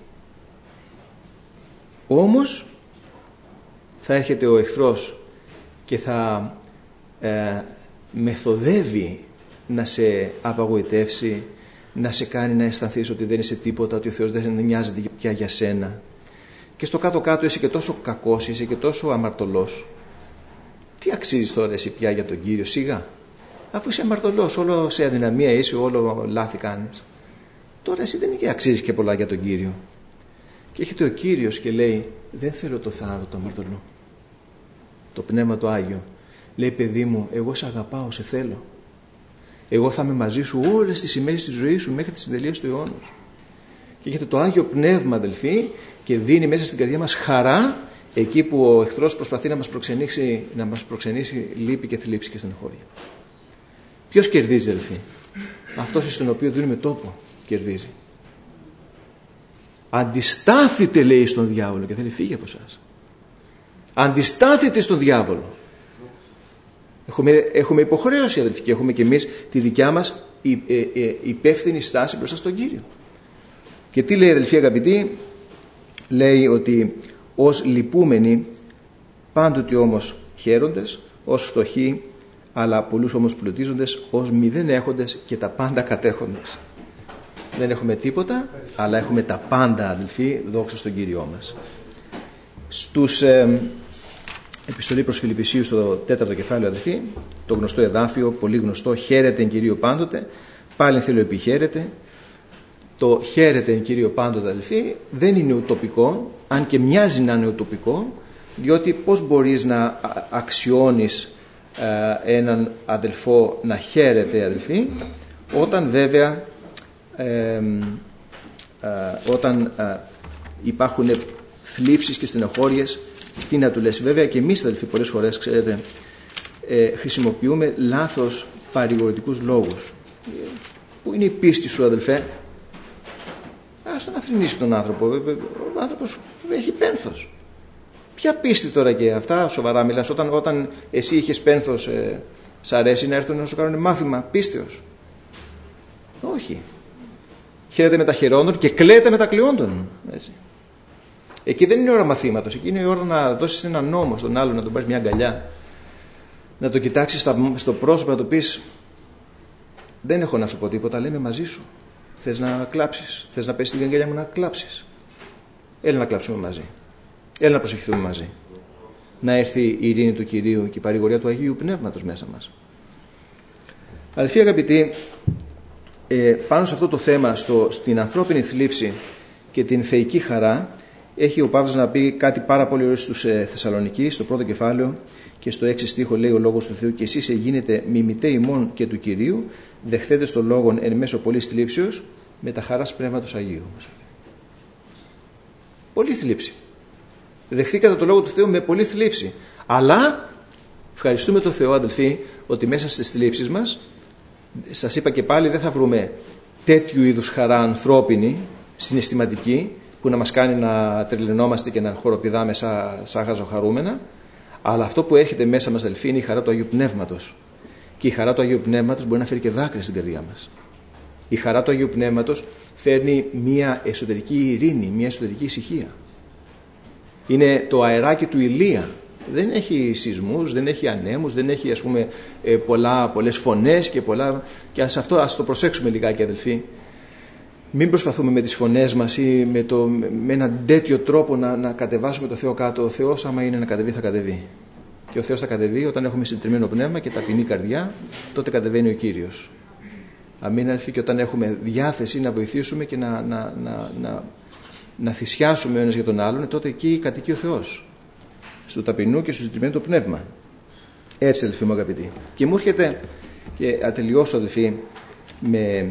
Speaker 1: Όμως θα έρχεται ο εχθρός και θα ε, μεθοδεύει να σε απαγοητεύσει, να σε κάνει να αισθανθείς ότι δεν είσαι τίποτα, ότι ο Θεός δεν νοιάζεται πια για σένα. Και στο κάτω-κάτω είσαι και τόσο κακός, είσαι και τόσο αμαρτωλός. Τι αξίζεις τώρα εσύ πια για τον Κύριο? Σιγά. Αφού είσαι αμαρτωλός, όλο σε αδυναμία είσαι, όλο λάθη κάνεις. Τώρα εσύ δεν αξίζεις και πολλά για τον Κύριο. Και έρχεται ο Κύριος και λέει, δεν θέλω το θάνατο το αμαρτωλό. Το Πνεύμα το Άγιο λέει, παιδί μου, εγώ σε αγαπάω, σε θέλω. Εγώ θα είμαι μαζί σου όλες τις ημέρες της ζωής σου μέχρι τη συντελεία του αιώνος. Και έχετε το Άγιο Πνεύμα, αδελφοί, και δίνει μέσα στην καρδιά μας χαρά εκεί που ο εχθρός προσπαθεί να μας προξενήσει, να μας προξενήσει λύπη και θλίψη και στενοχώρια. Ποιος κερδίζει, αδελφοί? Αυτός στον οποίο δίνουμε τόπο κερδίζει. Αντιστάθητε, λέει, στον διάβολο, και θέλει φύγει από εσάς. Αντιστάθητε στον διάβολο. Έχουμε, έχουμε υποχρέωση, αδελφοί, και έχουμε και εμείς τη δικιά μας υπεύθυνη στάση μπροστά στον Κύριο. Και τι λέει, αδελφοί αγαπητοί? Λέει ότι ως λυπούμενοι, πάντοτε όμως χαίροντες, ως φτωχοί, αλλά πολλούς όμως πλουτίζοντες, ως μηδέν έχοντες και τα πάντα κατέχοντες. Δεν έχουμε τίποτα, αλλά έχουμε τα πάντα, αδελφοί, δόξα στον Κύριό μας. Στους ε, επιστολή προς Φιλιππισίους, στο τέταρτο κεφάλαιο, αδελφοί, το γνωστό εδάφιο, πολύ γνωστό, χαίρετε εν Κυρίω πάντοτε, πάλι θέλω επιχαίρετε. Το χαίρετε εν Κύριο πάντοτε, αδελφοί, δεν είναι ουτοπικό, αν και μοιάζει να είναι ουτοπικό, διότι πώς μπορείς να αξιώνεις ε, έναν αδελφό να χαίρεται, αδελφοί, όταν βέβαια ε, ε, όταν ε, υπάρχουν θλίψεις και στενοχώριες, τι να του λες? Βέβαια και εμείς, αδελφοί, πολλές φορές, ξέρετε, ε, χρησιμοποιούμε λάθος παρηγορητικούς λόγους. Πού είναι η πίστη σου, αδελφέ? Ας τον αθρηνήσει τον άνθρωπο. Ο άνθρωπος έχει πένθος. Ποια πίστη τώρα και αυτά? Σοβαρά μιλάς? Όταν, όταν εσύ είχες πένθος, ε, σ' αρέσει να έρθουν να σου κάνουν μάθημα πίστεως? Όχι. Χαίρετε με τα χαιρόντων και κλαίτε με τα κλειόντων. Έτσι. Εκεί δεν είναι ώρα μαθήματος. Εκεί είναι η ώρα να δώσεις ένα νόμο στον άλλον, να τον πάρεις μια αγκαλιά, να το κοιτάξεις στο πρόσωπο, να το πεις, δεν έχω να σου πω τίποτα, λέμε μαζί σου. Θες να κλάψεις? Θες να πέσεις την αγκαλιά μου να κλάψεις? Έλα να κλάψουμε μαζί. Έλα να προσευχηθούμε μαζί. Να έρθει η ειρήνη του Κυρίου και η παρηγοριά του Αγίου Πνεύματος μέσα μας. Αδελφοί αγαπητοί, ε, πάνω σε αυτό το θέμα, στο, στην ανθρώπινη θλίψη και την θεϊκή χαρά, έχει ο Παύλος να πει κάτι πάρα πολύ ωραίο στους ε, Θεσσαλονικοί, στο πρώτο κεφάλαιο και στο έξι στίχο, λέει ο λόγος του Θεού, και εσείς εγίνετε μιμητέ ημών και του Κυρίου, δεχθείτε στο λόγον εν μέσω πολλής θλίψεως με τα χαράς Πνεύματος Αγίου. Πολύ θλίψη. Δεχθήκατε το λόγο του Θεού με πολύ θλίψη. Αλλά Ευχαριστούμε τον Θεό, αδελφοί, ότι μέσα στις θλίψεις μας, σας είπα και πάλι, δεν θα βρούμε τέτοιου είδους χαρά ανθρώπινη, συναισθηματική, που να μας κάνει να τρελαινόμαστε και να χοροπηδάμε σαν, σαν χαζοχαρούμενα, αλλά αυτό που έρχεται μέσα μας, αδελφοί, είναι η χαρά του Αγίου Πνεύματος. Και η χαρά του Αγίου Πνεύματος μπορεί να φέρει και δάκρυα στην καρδιά μας. Η χαρά του Αγίου Πνεύματος φέρνει μια εσωτερική ειρήνη, μια εσωτερική ησυχία. Είναι το αεράκι του Ηλία. Δεν έχει σεισμούς, δεν έχει ανέμους, δεν έχει, ας πούμε, πολλά, πολλές φωνές και πολλά... Και σε αυτό ας το προσέξουμε λιγάκι, αδελφοί. Μην προσπαθούμε με τις φωνές μας ή με, το, με έναν τέτοιο τρόπο να, να κατεβάσουμε το Θεό κάτω. Ο Θεός, άμα είναι να κατεβεί, θα κατεβεί. Και ο Θεός θα κατεβεί όταν έχουμε συντριμμένο πνεύμα και ταπεινή καρδιά, τότε κατεβαίνει ο Κύριος. Αμήν, αδελφοί, και όταν έχουμε διάθεση να βοηθήσουμε και να, να, να, να, να θυσιάσουμε ο ένας για τον άλλον, τότε εκεί κατοικεί ο Θεός. Στο ταπεινού και στο συντριμμένο το πνεύμα. Έτσι, αδελφοί μου αγαπητοί. Και μου έρχεται, και ατελειώσω, αδελφοί, με...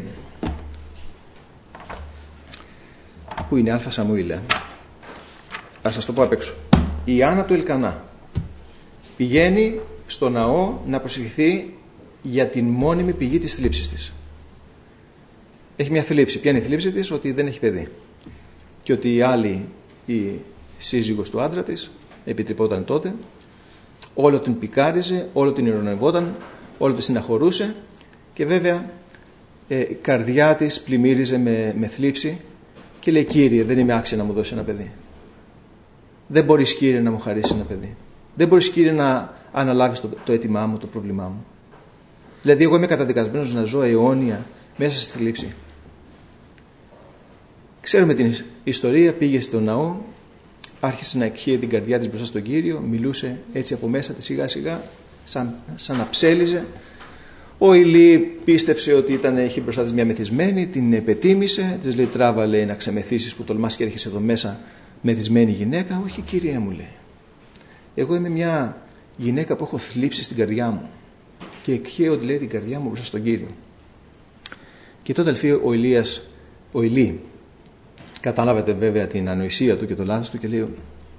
Speaker 1: Πού είναι, Αλφα Σαμουήλ. Ας σας το πω απ' έξω. Η Άννα του Ελκανά πηγαίνει στο ναό να προσευχηθεί για την μόνιμη πηγή της θλίψης της. Έχει μια θλίψη. Ποια είναι η θλίψη της? Ότι δεν έχει παιδί. Και ότι η άλλη, η σύζυγος του άντρα της, επιτρεπόταν τότε, όλο την πικάριζε, όλο την ειρωνευόταν, όλο την συναχωρούσε και βέβαια ε, η καρδιά της πλημμύριζε με, με θλίψη και λέει: Κύριε, δεν είμαι άξια να μου δώσει ένα παιδί. Δεν μπορείς, Κύριε, να μου χαρίσει ένα παιδί. Δεν μπορείς, Κύριε, να αναλάβεις το, το αίτημά μου, το πρόβλημά μου. Δηλαδή εγώ είμαι καταδικασμένος να ζω αιώνια μέσα στη θλίψη. Ξέρουμε την ιστορία. Πήγε στο ναό, άρχισε να εκχύει την καρδιά της μπροστά στον Κύριο, μιλούσε έτσι από μέσα της σιγά σιγά, σαν, σαν να ψέλιζε. Ο Ηλί πίστεψε ότι ήταν, είχε μπροστά της μια μεθυσμένη, την επετίμησε, της λέει: τράβα, λέει, να ξεμεθύσεις που τολμάς και έρχεσαι εδώ μέσα μεθυσμένη γυναίκα. Όχι, Κύριε μου, λέει. Εγώ είμαι μια γυναίκα που έχω θλίψει στην καρδιά μου και εκχέω, λέει, την καρδιά μου μπροστά στον Κύριο. Και τότε, αδελφοί, ο Ηλίας, ο Ηλί, κατάλαβε βέβαια την ανοησία του και το λάθος του και λέει: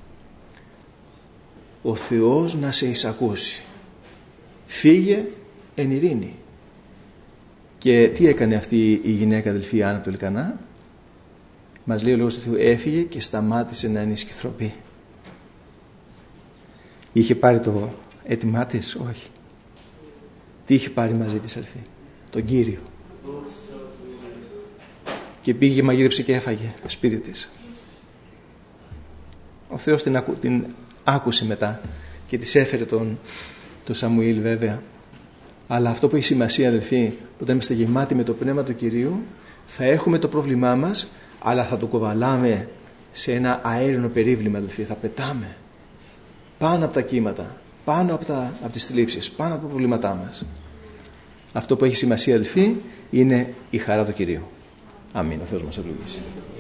Speaker 1: ο Θεός να σε εισακούσει. Φύγε εν ειρήνη. Και τι έκανε αυτή η γυναίκα, αδελφοί, Άννα του Ελκανά? Μας λέει ο λόγος του Θεού: έφυγε και σταμάτησε να είναι ισχυθροπή. Είχε πάρει το αίτημά της? Όχι. Τι είχε πάρει μαζί της, αδελφοί? Τον Κύριο. Και πήγε, μαγείρεψε και έφαγε σπίτι της. Ο Θεός την, ακου, την άκουσε μετά και της έφερε τον, τον Σαμουήλ, βέβαια. Αλλά αυτό που έχει σημασία, αδελφοί, όταν είμαστε γεμάτοι με το πνεύμα του Κυρίου, θα έχουμε το πρόβλημά μας, αλλά θα το κοβαλάμε σε ένα αέρινο περίβλημα, αδελφοί. Θα πετάμε πάνω από τα κύματα, πάνω από, τα, από τις θλίψεις, πάνω από τα προβλήματά μας. Αυτό που έχει σημασία, αδελφοί, είναι η χαρά του Κυρίου. Αμήν. Ο Θεός μας ευλογήσει.